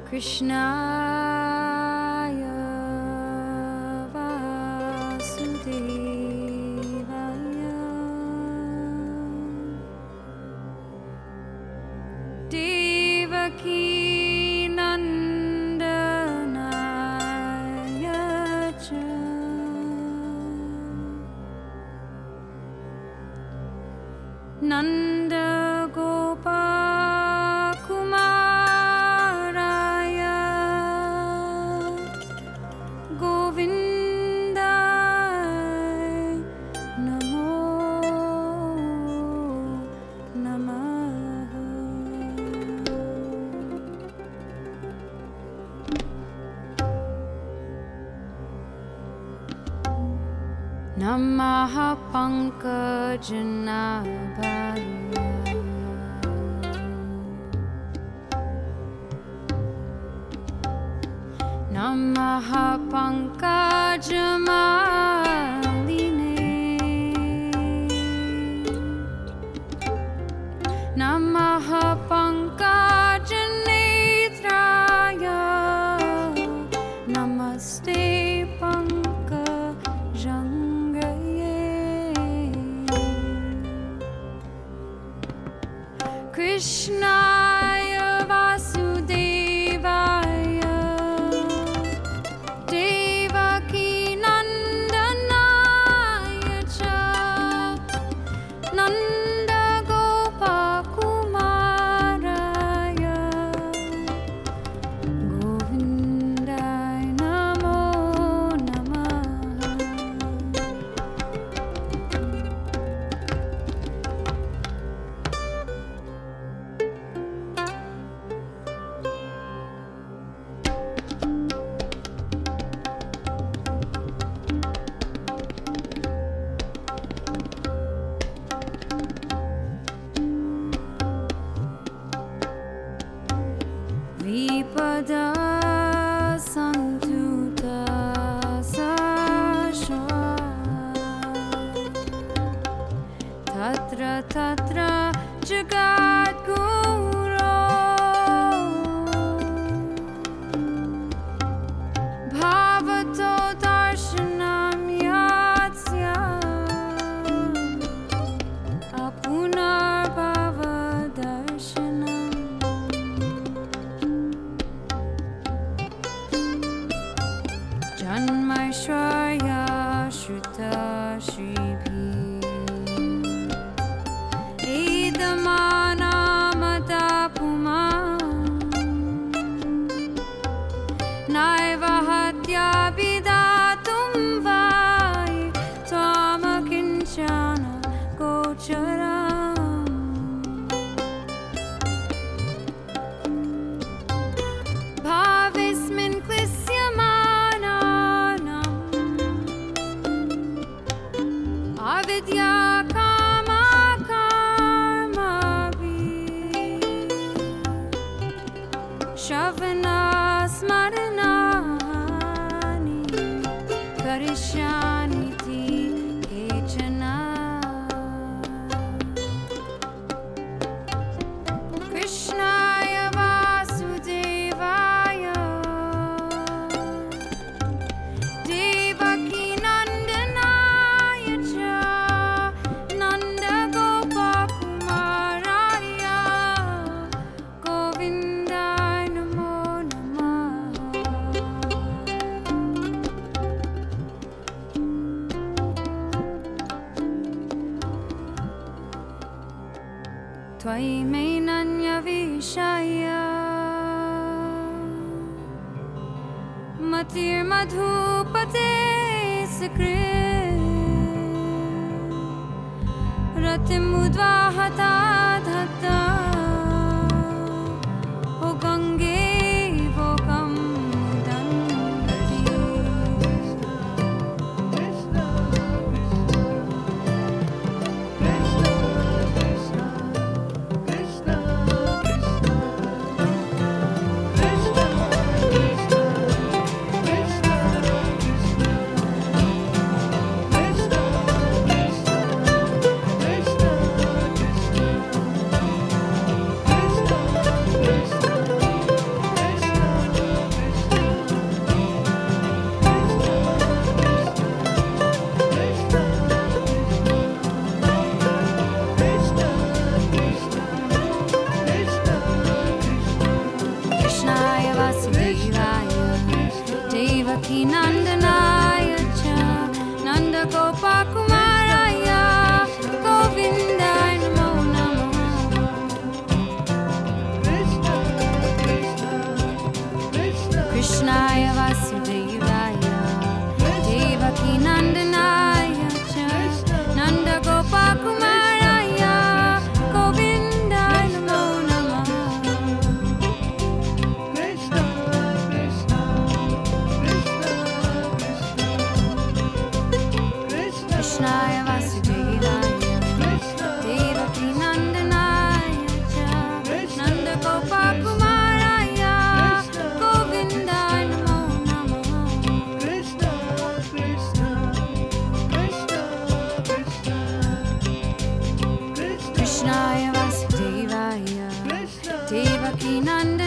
Krishnaya Vasudevaya Devaki Nandanaya cha Nanda Gopakumaraya Govindaya Namo Namaha Namaha Pankajanabhaya Namaha Pankajamaline Namaha Pankajanetraya Namaste Pankajangaye Krishnaya Vasudevaya Devaki Nandanaya cha Nanda Gopakumaraya Govindaya Namo Namaha Vipada Santuta Sashwa Tatra Tatra Jagat Guru Bhavato Darshanam Yatsya Apunar Bhava Darshanam Janmaishwarya Shruta Shribhi Idamana Puma Naiva Hatya Vidatum Vai Tama Kinchana Gocharam Bhavismin Klisyamananam Avidya Kama Karma Shavana Smaranani Karishaniti Kechana Krishnaya Vasudevaya Devaki Nandanaya cha Nanda Gopakumaraya Govindaya Namo Namaha Tvai Mainanya Vishaya Matir Madhupate Sakrit Ratimudvahata Dhata O Gange Vokam Dandati Nandi